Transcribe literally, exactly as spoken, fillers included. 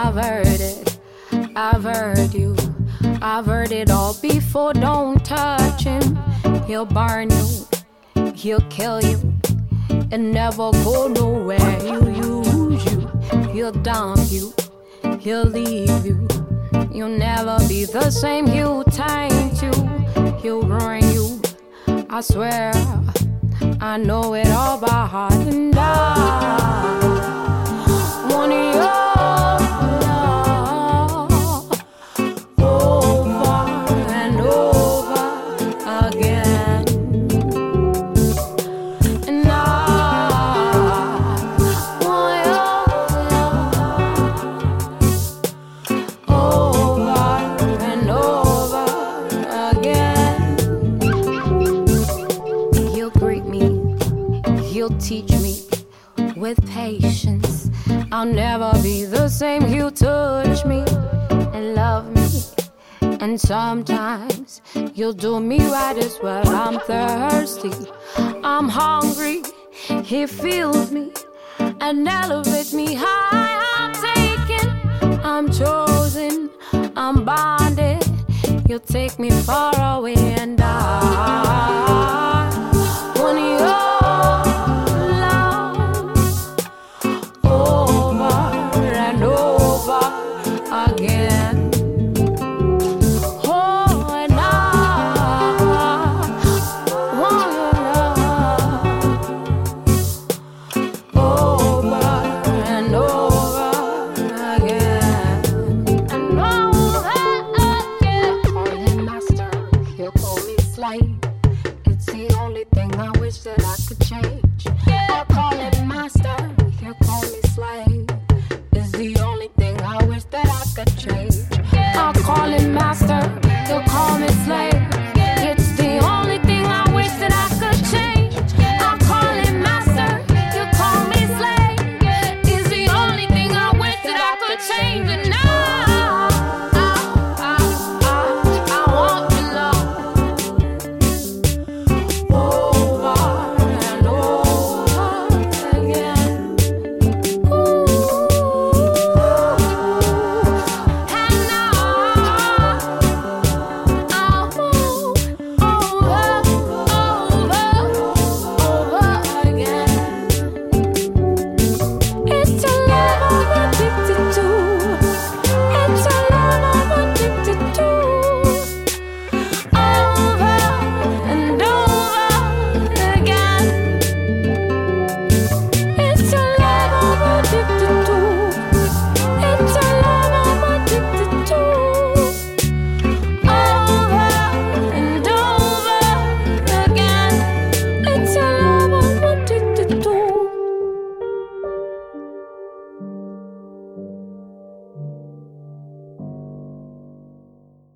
I've heard it, I've heard you, I've heard it all before. Don't touch him, he'll burn you, he'll kill you, and never go nowhere. He'll use you, he'll dump you, he'll leave you. You'll never be the same. He'll taint you, he'll ruin you. I swear, I know it all by heart. And I want your teach me with patience. I'll never be the same. He'll touch me and love me, and sometimes you'll do me right as well. I'm thirsty, I'm hungry. He fills me and elevates me high. I'm taken, I'm chosen, I'm bonded. You'll take me far away, and